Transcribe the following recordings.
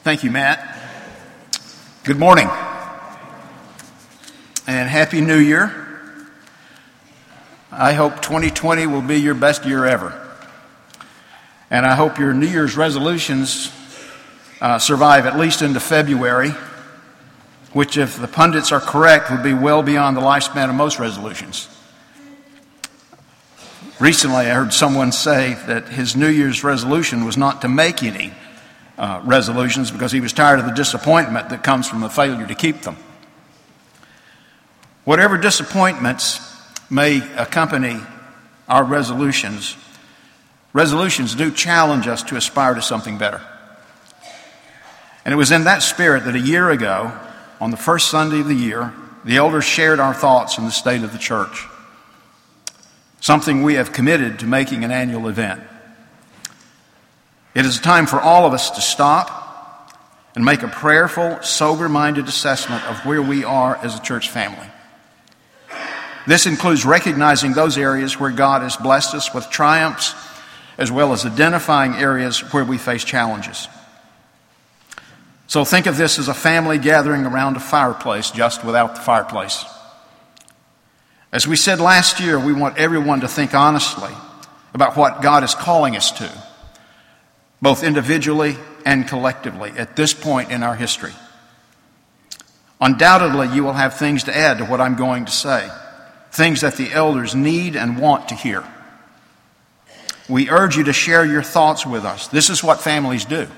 Thank you, Matt. Good morning and Happy New Year. I hope 2020 will be your best year ever. And I hope your New Year's resolutions survive at least into February, which, if the pundits are correct, would be well beyond the lifespan of most resolutions. Recently, I heard someone say that his New Year's resolution was not to make any resolutions because he was tired of the disappointment that comes from the failure to keep them. Whatever disappointments may accompany our resolutions do challenge us to aspire to something better. And it was in that spirit that a year ago, on the first Sunday of the year, the elders shared our thoughts on the state of the church, something we have committed to making an annual event. It is a time for all of us to stop and make a prayerful, sober-minded assessment of where we are as a church family. This includes recognizing those areas where God has blessed us with triumphs, as well as identifying areas where we face challenges. So think of this as a family gathering around a fireplace just without the fireplace. As we said last year, we want everyone to think honestly about what God is calling us to, both individually and collectively, at this point in our history. Undoubtedly, you will have things to add to what I'm going to say, things that the elders need and want to hear. We urge you to share your thoughts with us. This is what families do.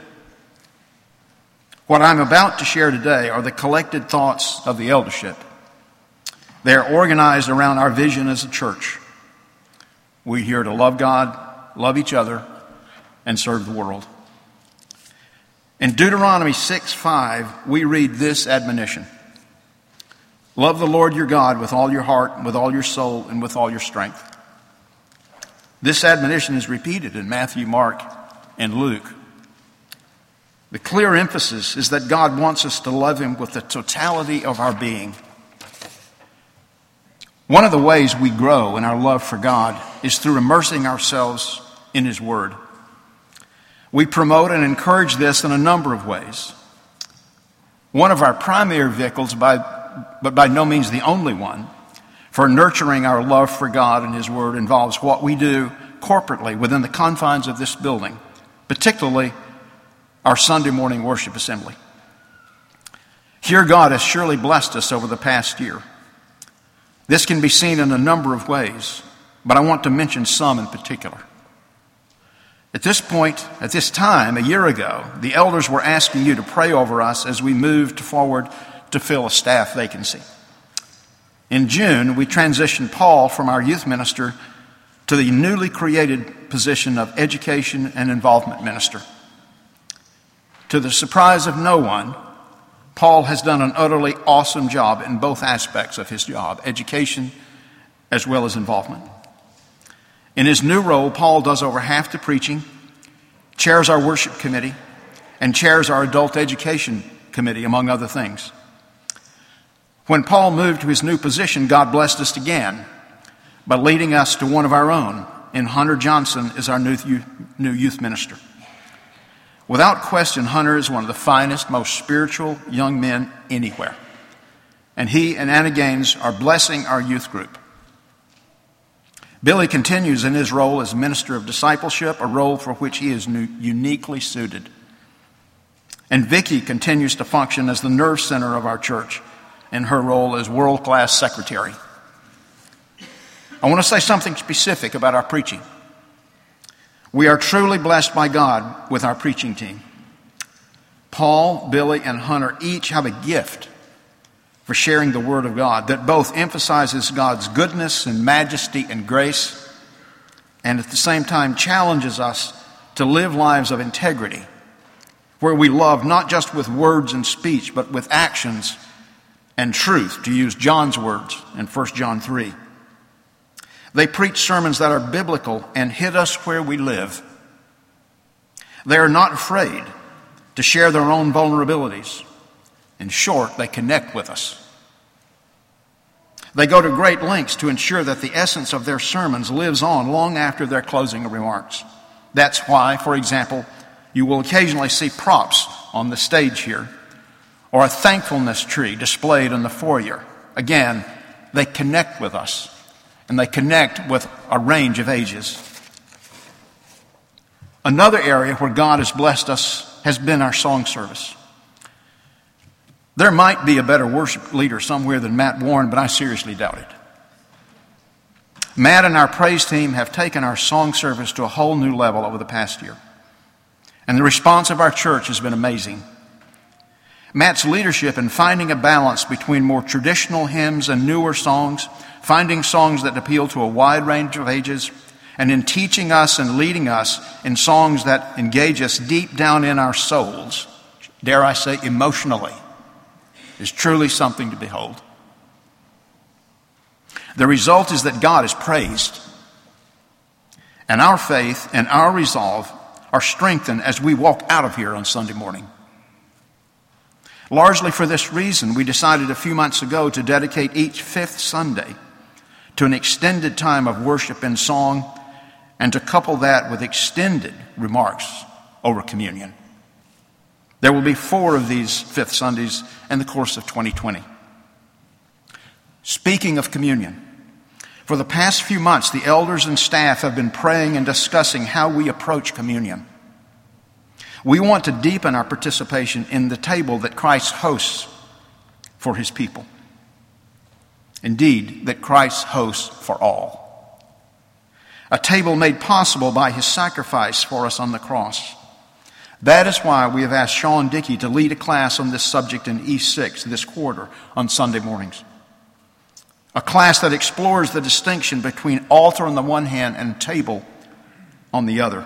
What I'm about to share today are the collected thoughts of the eldership. They are organized around our vision as a church. We're here to love God, love each other, and serve the world. In Deuteronomy 6:5, we read this admonition: love the Lord your God with all your heart, and with all your soul, and with all your strength. This admonition is repeated in Matthew, Mark, and Luke. The clear emphasis is that God wants us to love Him with the totality of our being. One of the ways we grow in our love for God is through immersing ourselves in His Word. We promote and encourage this in a number of ways. One of our primary vehicles, but by no means the only one, for nurturing our love for God and His Word involves what we do corporately within the confines of this building, particularly our Sunday morning worship assembly. Here, God has surely blessed us over the past year. This can be seen in a number of ways, but I want to mention some in particular. At this time, a year ago, the elders were asking you to pray over us as we moved forward to fill a staff vacancy. In June, we transitioned Paul from our youth minister to the newly created position of education and involvement minister. To the surprise of no one, Paul has done an utterly awesome job in both aspects of his job, education as well as involvement. In his new role, Paul does over half the preaching, chairs our worship committee, and chairs our adult education committee, among other things. When Paul moved to his new position, God blessed us again by leading us to one of our own, and Hunter Johnson is our new youth minister. Without question, Hunter is one of the finest, most spiritual young men anywhere. And he and Anna Gaines are blessing our youth group. Billy continues in his role as minister of discipleship, a role for which he is uniquely suited. And Vicki continues to function as the nerve center of our church in her role as world-class secretary. I want to say something specific about our preaching. We are truly blessed by God with our preaching team. Paul, Billy, and Hunter each have a gift for sharing the Word of God that both emphasizes God's goodness and majesty and grace, and at the same time challenges us to live lives of integrity, where we love not just with words and speech, but with actions and truth, to use John's words in 1 John 3. They preach sermons that are biblical and hit us where we live. They are not afraid to share their own vulnerabilities. In short, they connect with us. They go to great lengths to ensure that the essence of their sermons lives on long after their closing remarks. That's why, for example, you will occasionally see props on the stage here, or a thankfulness tree displayed in the foyer. Again, they connect with us, and they connect with a range of ages. Another area where God has blessed us has been our song service. There might be a better worship leader somewhere than Matt Warren, but I seriously doubt it. Matt and our praise team have taken our song service to a whole new level over the past year. And the response of our church has been amazing. Matt's leadership in finding a balance between more traditional hymns and newer songs, finding songs that appeal to a wide range of ages, and in teaching us and leading us in songs that engage us deep down in our souls, dare I say emotionally, is truly something to behold. The result is that God is praised, and our faith and our resolve are strengthened as we walk out of here on Sunday morning. Largely for this reason, we decided a few months ago to dedicate each fifth Sunday to an extended time of worship and song, and to couple that with extended remarks over communion. There will be 4 of these fifth Sundays in the course of 2020. Speaking of communion, for the past few months, the elders and staff have been praying and discussing how we approach communion. We want to deepen our participation in the table that Christ hosts for his people. Indeed, that Christ hosts for all. A table made possible by his sacrifice for us on the cross. That is why we have asked Sean Dickey to lead a class on this subject in E6 this quarter on Sunday mornings. A class that explores the distinction between altar on the one hand and table on the other,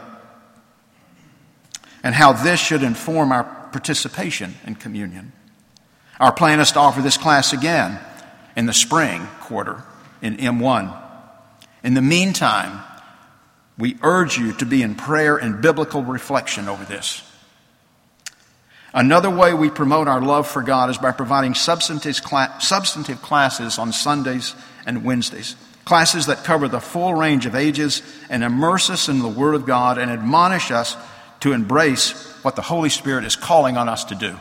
and how this should inform our participation in communion. Our plan is to offer this class again in the spring quarter in M1. In the meantime, we urge you to be in prayer and biblical reflection over this. Another way we promote our love for God is by providing substantive classes on Sundays and Wednesdays. Classes that cover the full range of ages and immerse us in the Word of God and admonish us to embrace what the Holy Spirit is calling on us to do.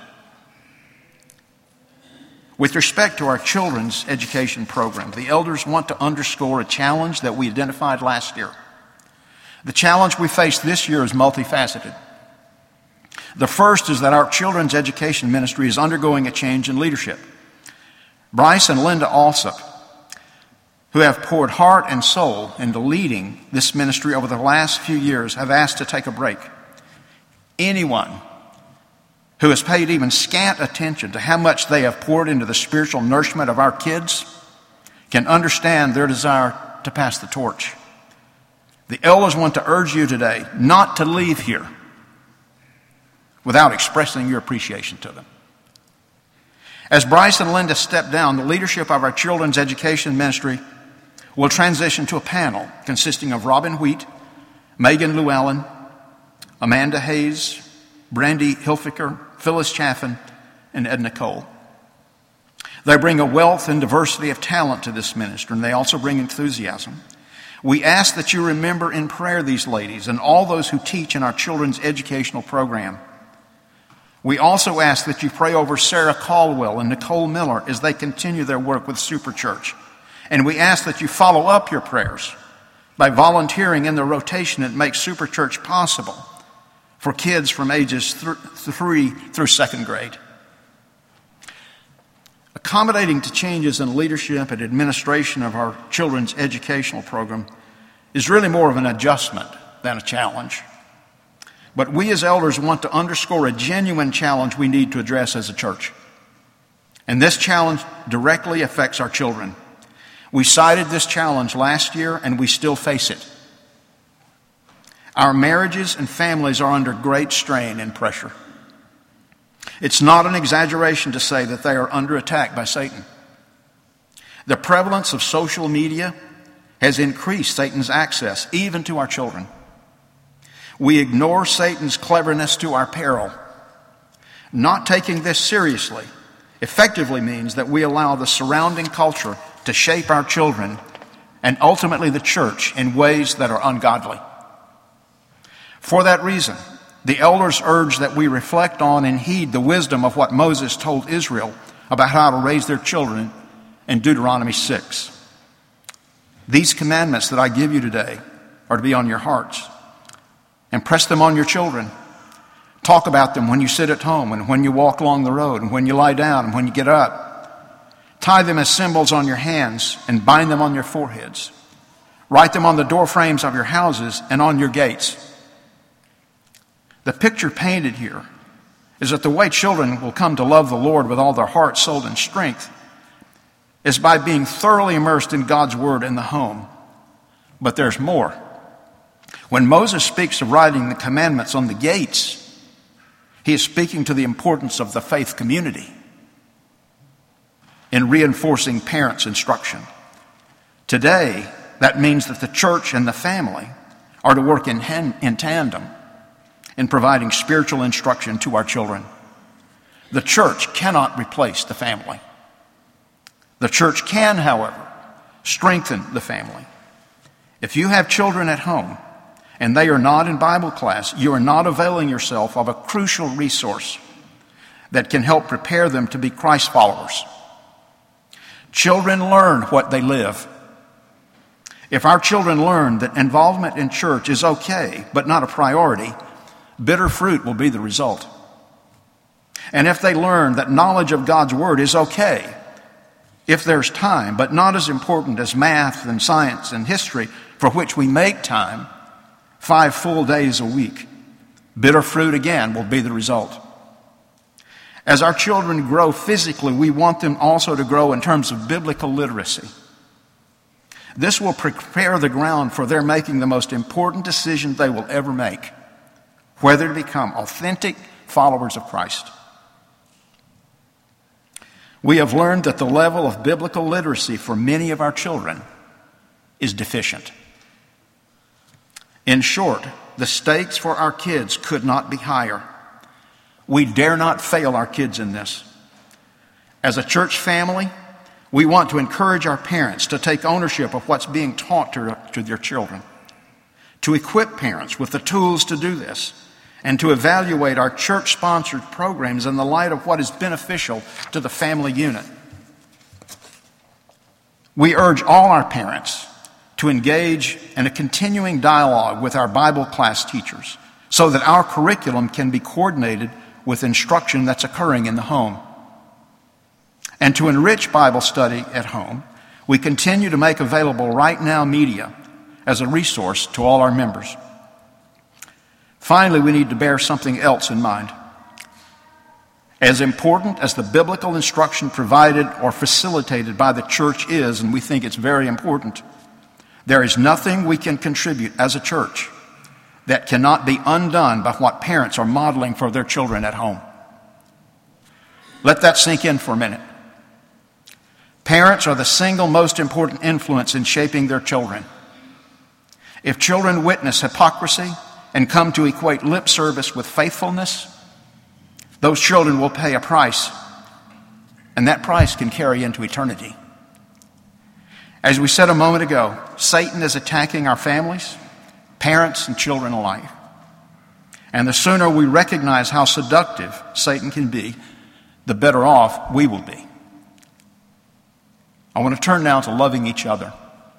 With respect to our children's education program, the elders want to underscore a challenge that we identified last year. The challenge we face this year is multifaceted. The first is that our children's education ministry is undergoing a change in leadership. Bryce and Linda Alsop, who have poured heart and soul into leading this ministry over the last few years, have asked to take a break. Anyone who has paid even scant attention to how much they have poured into the spiritual nourishment of our kids can understand their desire to pass the torch. The elders want to urge you today not to leave here without expressing your appreciation to them. As Bryce and Linda step down, the leadership of our children's education ministry will transition to a panel consisting of Robin Wheat, Megan Llewellyn, Amanda Hayes, Brandy Hilfiger, Phyllis Chaffin, and Edna Cole. They bring a wealth and diversity of talent to this ministry, and they also bring enthusiasm. We ask that you remember in prayer these ladies and all those who teach in our children's educational program. We also ask that you pray over Sarah Caldwell and Nicole Miller as they continue their work with Super Church. And we ask that you follow up your prayers by volunteering in the rotation that makes Super Church possible for kids from ages 3 through 2nd grade. Accommodating to changes in leadership and administration of our children's educational program is really more of an adjustment than a challenge. But we as elders want to underscore a genuine challenge we need to address as a church. And this challenge directly affects our children. We cited this challenge last year, and we still face it. Our marriages and families are under great strain and pressure. It's not an exaggeration to say that they are under attack by Satan. The prevalence of social media has increased Satan's access, even to our children. We ignore Satan's cleverness to our peril. Not taking this seriously effectively means that we allow the surrounding culture to shape our children and ultimately the church in ways that are ungodly. For that reason, the elders urge that we reflect on and heed the wisdom of what Moses told Israel about how to raise their children in Deuteronomy 6. These commandments that I give you today are to be on your hearts. Impress them on your children. Talk about them when you sit at home and when you walk along the road and when you lie down and when you get up. Tie them as symbols on your hands and bind them on your foreheads. Write them on the door frames of your houses and on your gates. The picture painted here is that the way children will come to love the Lord with all their heart, soul, and strength is by being thoroughly immersed in God's Word in the home. But there's more. When Moses speaks of writing the commandments on the gates, he is speaking to the importance of the faith community in reinforcing parents' instruction. Today, that means that the church and the family are to work in tandem in providing spiritual instruction to our children. The church cannot replace the family. The church can, however, strengthen the family. If you have children at home and they are not in Bible class, you are not availing yourself of a crucial resource that can help prepare them to be Christ followers. Children learn what they live. If our children learn that involvement in church is okay, but not a priority, bitter fruit will be the result. And if they learn that knowledge of God's Word is okay, if there's time, but not as important as math and science and history, for which we make time 5 full days a week, bitter fruit again will be the result. As our children grow physically, we want them also to grow in terms of biblical literacy. This will prepare the ground for their making the most important decision they will ever make, whether to become authentic followers of Christ. We have learned that the level of biblical literacy for many of our children is deficient. In short, the stakes for our kids could not be higher. We dare not fail our kids in this. As a church family, we want to encourage our parents to take ownership of what's being taught to their children, to equip parents with the tools to do this, and to evaluate our church-sponsored programs in the light of what is beneficial to the family unit. We urge all our parents to engage in a continuing dialogue with our Bible class teachers so that our curriculum can be coordinated with instruction that's occurring in the home. And to enrich Bible study at home, we continue to make available Right Now Media as a resource to all our members. Finally, we need to bear something else in mind. As important as the biblical instruction provided or facilitated by the church is, and we think it's very important, there is nothing we can contribute as a church that cannot be undone by what parents are modeling for their children at home. Let that sink in for a minute. Parents are the single most important influence in shaping their children. If children witness hypocrisy and come to equate lip service with faithfulness, those children will pay a price, and that price can carry into eternity. As we said a moment ago, Satan is attacking our families, parents and children alike. And the sooner we recognize how seductive Satan can be, the better off we will be. I want to turn now to loving each other.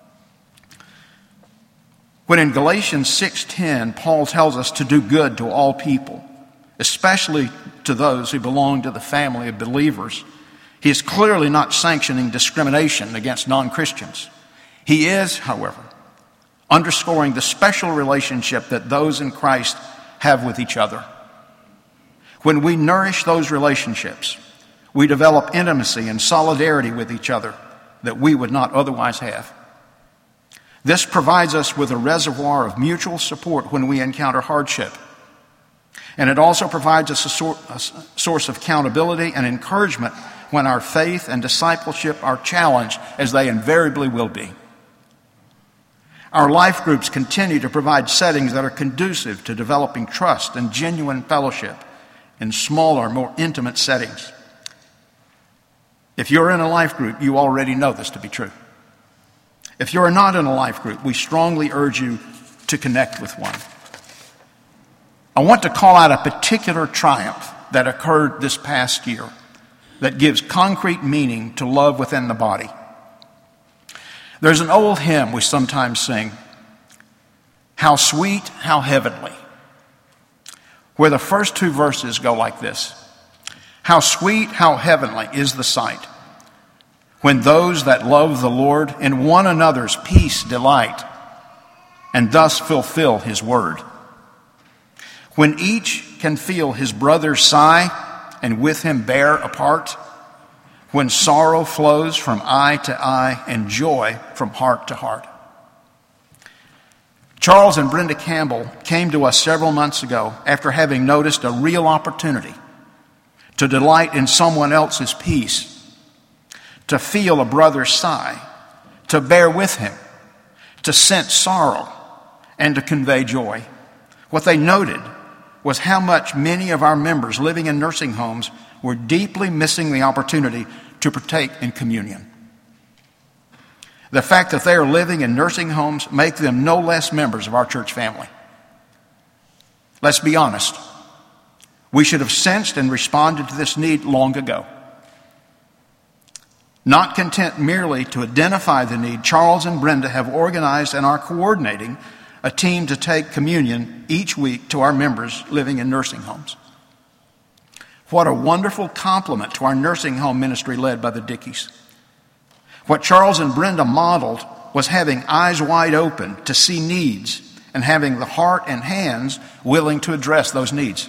When in Galatians 6:10, Paul tells us to do good to all people, especially to those who belong to the family of believers, he is clearly not sanctioning discrimination against non-Christians. He is, however, underscoring the special relationship that those in Christ have with each other. When we nourish those relationships, we develop intimacy and solidarity with each other that we would not otherwise have. This provides us with a reservoir of mutual support when we encounter hardship. And it also provides us a source of accountability and encouragement when our faith and discipleship are challenged, as they invariably will be. Our life groups continue to provide settings that are conducive to developing trust and genuine fellowship in smaller, more intimate settings. If you're in a life group, you already know this to be true. If you're not in a life group, we strongly urge you to connect with one. I want to call out a particular triumph that occurred this past year that gives concrete meaning to love within the body. There's an old hymn we sometimes sing, "How Sweet, How Heavenly," where the first two verses go like this: "How sweet, how heavenly is the sight, when those that love the Lord in one another's peace delight, and thus fulfill his word. When each can feel his brother's sigh, and with him bear a part, when sorrow flows from eye to eye, and joy from heart to heart." Charles and Brenda Campbell came to us several months ago after having noticed a real opportunity to delight in someone else's peace, to feel a brother's sigh, to bear with him, to sense sorrow, and to convey joy. What they noted was how much many of our members living in nursing homes were deeply missing the opportunity to partake in communion. The fact that they are living in nursing homes make them no less members of our church family. Let's be honest. We should have sensed and responded to this need long ago. Not content merely to identify the need, Charles and Brenda have organized and are coordinating a team to take communion each week to our members living in nursing homes. What a wonderful compliment to our nursing home ministry led by the Dickeys. What Charles and Brenda modeled was having eyes wide open to see needs and having the heart and hands willing to address those needs.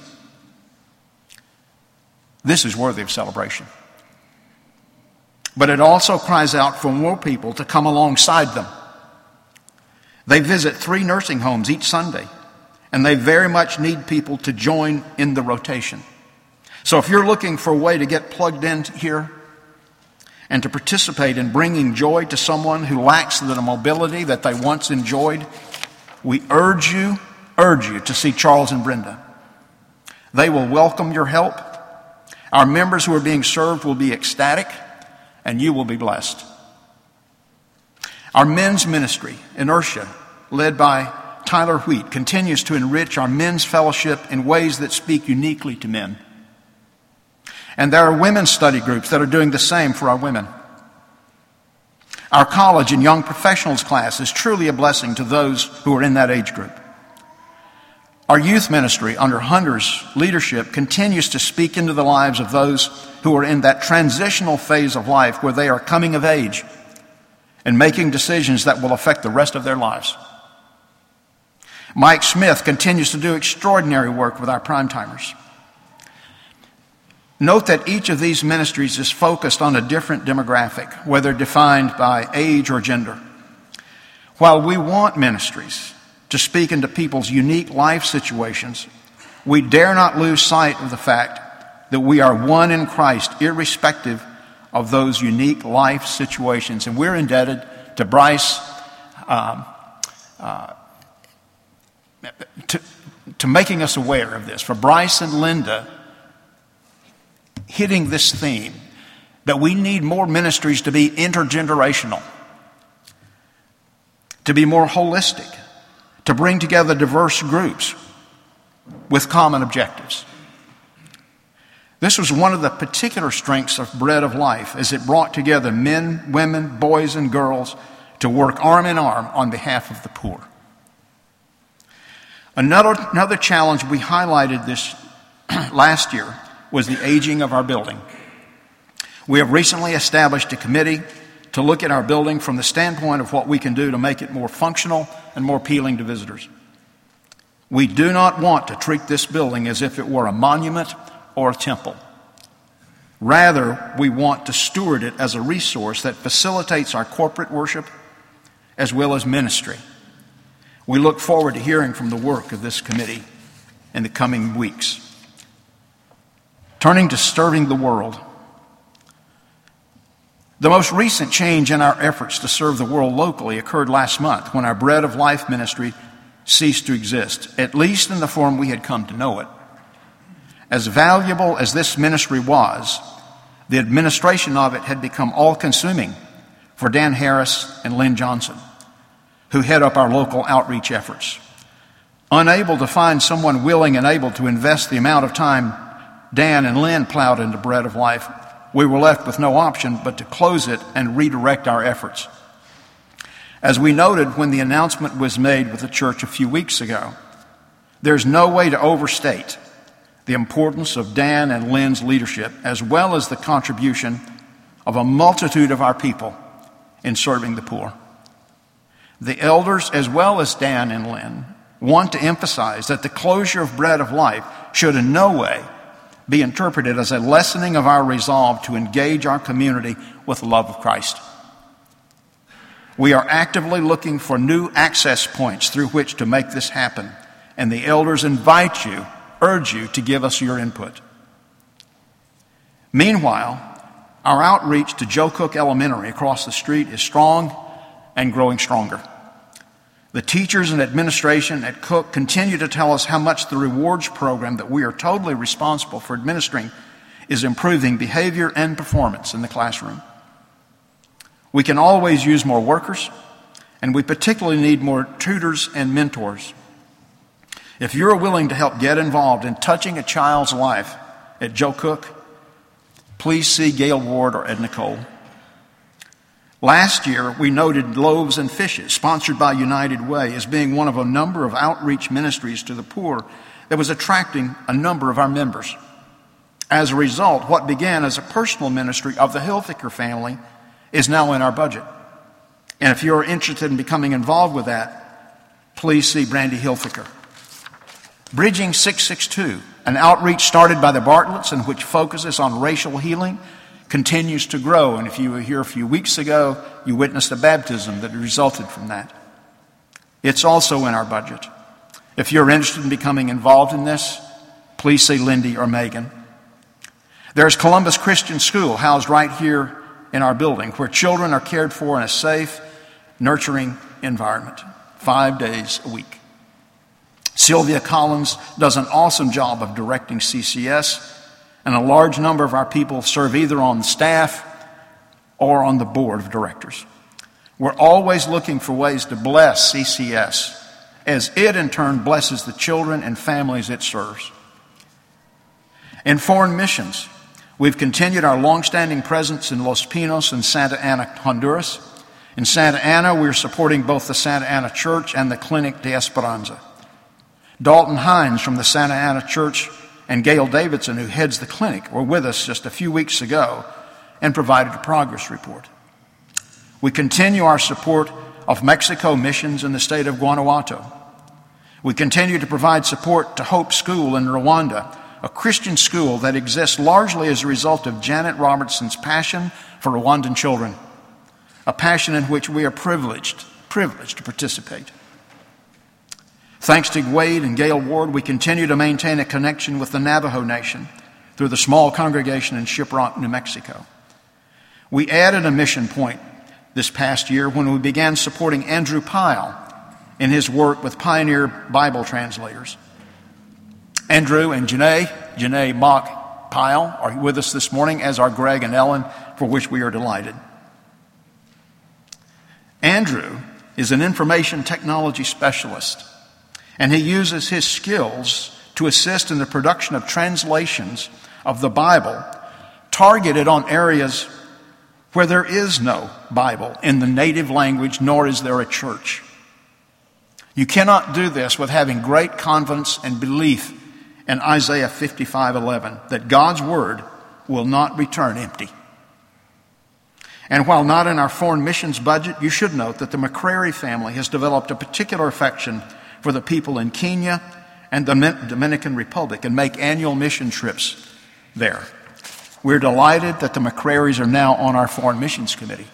This is worthy of celebration. But it also cries out for more people to come alongside them. They visit 3 nursing homes each Sunday, and they very much need people to join in the rotation. So if you're looking for a way to get plugged in here and to participate in bringing joy to someone who lacks the mobility that they once enjoyed, we urge you to see Charles and Brenda. They will welcome your help. Our members who are being served will be ecstatic, and you will be blessed. Our men's ministry, Inertia, led by Tyler Wheat, continues to enrich our men's fellowship in ways that speak uniquely to men. And there are women's study groups that are doing the same for our women. Our college and young professionals class is truly a blessing to those who are in that age group. Our youth ministry under Hunter's leadership continues to speak into the lives of those who are in that transitional phase of life where they are coming of age and making decisions that will affect the rest of their lives. Mike Smith continues to do extraordinary work with our prime-timers. Note that each of these ministries is focused on a different demographic, whether defined by age or gender. While we want ministries to speak into people's unique life situations, we dare not lose sight of the fact that we are one in Christ, irrespective of those unique life situations. And we're indebted to Bryce to making us aware of this. For Bryce and Linda hitting this theme, that we need more ministries to be intergenerational, to be more holistic, to bring together diverse groups with common objectives. This was one of the particular strengths of Bread of Life, as it brought together men, women, boys, and girls to work arm in arm on behalf of the poor. Another challenge we highlighted this last year was the aging of our building. We have recently established a committee to look at our building from the standpoint of what we can do to make it more functional and more appealing to visitors. We do not want to treat this building as if it were a monument or a temple. Rather, we want to steward it as a resource that facilitates our corporate worship as well as ministry. We look forward to hearing from the work of this committee in the coming weeks. Turning to serving the world. The most recent change in our efforts to serve the world locally occurred last month when our Bread of Life ministry ceased to exist, at least in the form we had come to know it. As valuable as this ministry was, the administration of it had become all-consuming for Dan Harris and Lynn Johnson, who head up our local outreach efforts. Unable to find someone willing and able to invest the amount of time Dan and Lynn plowed into Bread of Life, we were left with no option but to close it and redirect our efforts. As we noted when the announcement was made with the church a few weeks ago, there's no way to overstate the importance of Dan and Lynn's leadership, as well as the contribution of a multitude of our people in serving the poor. The elders, as well as Dan and Lynn, want to emphasize that the closure of Bread of Life should in no way be interpreted as a lessening of our resolve to engage our community with the love of Christ. We are actively looking for new access points through which to make this happen, and the elders urge you to give us your input. Meanwhile, our outreach to Joe Cook Elementary across the street is strong and growing stronger. The teachers and administration at Cook continue to tell us how much the rewards program that we are totally responsible for administering is improving behavior and performance in the classroom. We can always use more workers, and we particularly need more tutors and mentors. If you're willing to help get involved in touching a child's life at Joe Cook, please see Gail Ward or Edna Cole. Last year, we noted Loaves and Fishes, sponsored by United Way, as being one of a number of outreach ministries to the poor that was attracting a number of our members. As a result, what began as a personal ministry of the Hilfiker family is now in our budget. And if you're interested in becoming involved with that, please see Brandy Hilfiker. Bridging 662, an outreach started by the Bartletts and which focuses on racial healing, continues to grow. And if you were here a few weeks ago, you witnessed a baptism that resulted from that. It's also in our budget. If you're interested in becoming involved in this, please see Lindy or Megan. There's Columbus Christian School, housed right here in our building, where children are cared for in a safe, nurturing environment, 5 days a week. Sylvia Collins does an awesome job of directing CCS, and a large number of our people serve either on the staff or on the board of directors. We're always looking for ways to bless CCS, as it in turn blesses the children and families it serves. In foreign missions, we've continued our long-standing presence in Los Pinos and Santa Ana, Honduras. In Santa Ana, we're supporting both the Santa Ana Church and the Clinic de Esperanza. Dalton Hines from the Santa Ana Church and Gail Davidson, who heads the clinic, were with us just a few weeks ago and provided a progress report. We continue our support of Mexico missions in the state of Guanajuato. We continue to provide support to Hope School in Rwanda, a Christian school that exists largely as a result of Janet Robertson's passion for Rwandan children, a passion in which we are privileged to participate. Thanks to Wade and Gail Ward, we continue to maintain a connection with the Navajo Nation through the small congregation in Shiprock, New Mexico. We added a mission point this past year when we began supporting Andrew Pyle in his work with Pioneer Bible translators. Andrew and Janae Mock Pyle, are with us this morning, as are Greg and Ellen, for which we are delighted. Andrew is an information technology specialist, and he uses his skills to assist in the production of translations of the Bible targeted on areas where there is no Bible in the native language, nor is there a church. You cannot do this with having great confidence and belief in Isaiah 55:11, that God's word will not return empty. And while not in our foreign missions budget, you should note that the McCrary family has developed a particular affection for the people in Kenya and the Dominican Republic and make annual mission trips there. We're delighted that the McCrarys are now on our Foreign Missions Committee.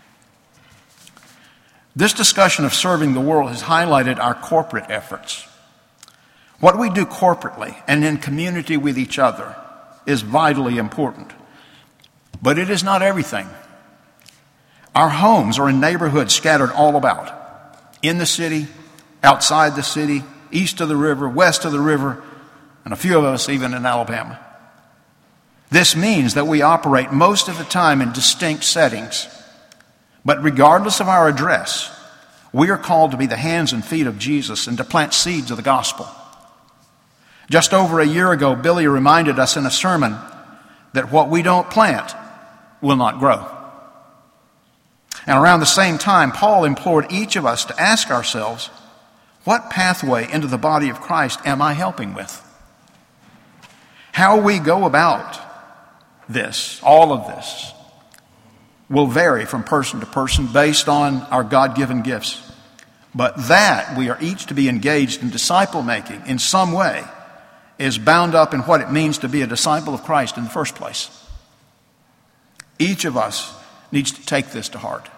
This discussion of serving the world has highlighted our corporate efforts. What we do corporately and in community with each other is vitally important, but it is not everything. Our homes are in neighborhoods scattered all about, in the city, outside the city, east of the river, west of the river, and a few of us even in Alabama. This means that we operate most of the time in distinct settings, but regardless of our address, We are called to be the hands and feet of Jesus and to plant seeds of the gospel. Just over a year ago, Billy reminded us in a sermon that what we don't plant will not grow. And around the same time, Paul implored each of us to ask ourselves, what pathway into the body of Christ am I helping with? How we go about this, all of this, will vary from person to person based on our God-given gifts. But that we are each to be engaged in disciple making in some way is bound up in what it means to be a disciple of Christ in the first place. Each of us needs to take this to heart.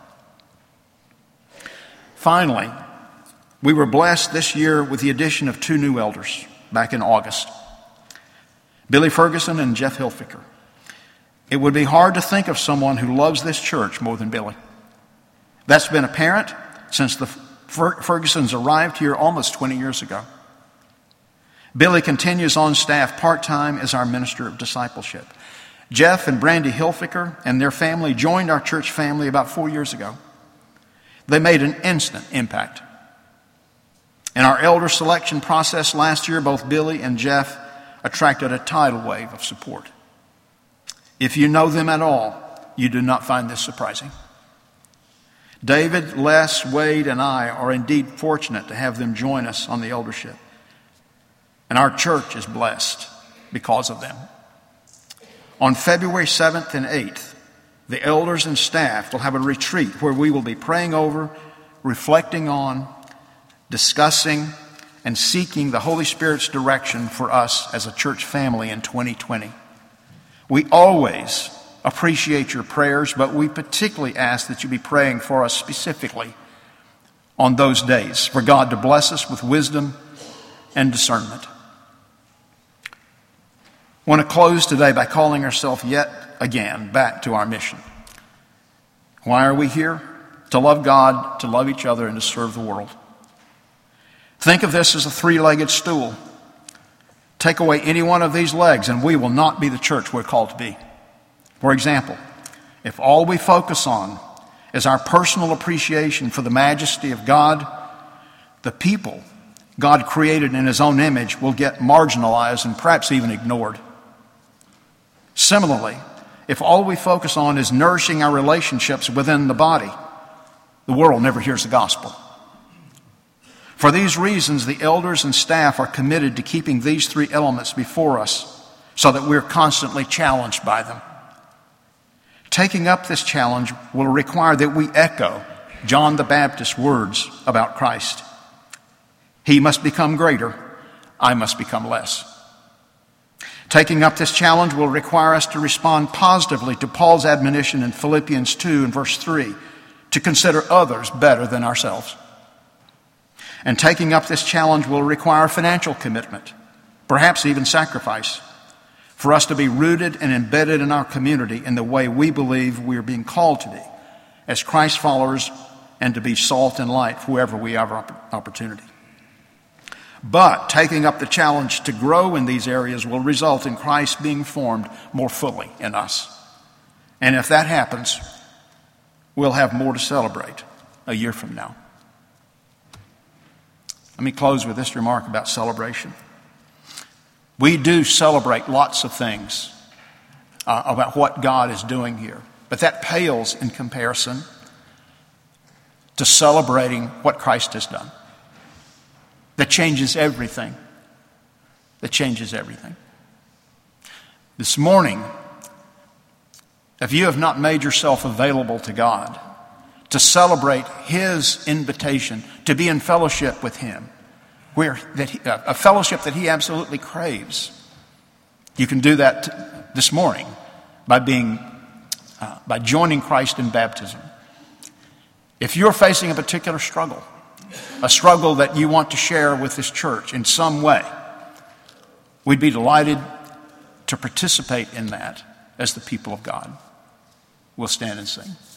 Finally, we were blessed this year with the addition of 2 new elders back in August. Billy Ferguson and Jeff Hilfiker. It would be hard to think of someone who loves this church more than Billy. That's been apparent since the Fergusons arrived here almost 20 years ago. Billy continues on staff part-time as our minister of discipleship. Jeff and Brandy Hilfiker and their family joined our church family about 4 years ago. They made an instant impact. In our elder selection process last year, both Billy and Jeff attracted a tidal wave of support. If you know them at all, you do not find this surprising. David, Les, Wade, and I are indeed fortunate to have them join us on the eldership. And our church is blessed because of them. On February 7th and 8th, the elders and staff will have a retreat where we will be praying over, reflecting on, discussing, and seeking the Holy Spirit's direction for us as a church family in 2020. We always appreciate your prayers, but we particularly ask that you be praying for us specifically on those days, for God to bless us with wisdom and discernment. I want to close today by calling ourselves yet again back to our mission. Why are we here? To love God, to love each other, and to serve the world. Think of this as a 3-legged stool. Take away any one of these legs and we will not be the church we're called to be. For example, if all we focus on is our personal appreciation for the majesty of God, the people God created in His own image will get marginalized and perhaps even ignored. Similarly, if all we focus on is nourishing our relationships within the body, the world never hears the gospel. For these reasons, the elders and staff are committed to keeping these 3 elements before us so that we're constantly challenged by them. Taking up this challenge will require that we echo John the Baptist's words about Christ. He must become greater, I must become less. Taking up this challenge will require us to respond positively to Paul's admonition in Philippians 2 and verse 3 to consider others better than ourselves. And taking up this challenge will require financial commitment, perhaps even sacrifice, for us to be rooted and embedded in our community in the way we believe we are being called to be as Christ followers and to be salt and light wherever we have opportunity. But taking up the challenge to grow in these areas will result in Christ being formed more fully in us. And if that happens, we'll have more to celebrate a year from now. Let me close with this remark about celebration. We do celebrate lots of things about what God is doing here, but that pales in comparison to celebrating what Christ has done. That changes everything. That changes everything. This morning, if you have not made yourself available to God to celebrate His invitation to be in fellowship with Him, a fellowship that He absolutely craves, you can do that this morning by joining Christ in baptism. If you're facing a particular struggle, a struggle that you want to share with this church in some way, we'd be delighted to participate in that as the people of God. We'll stand and sing.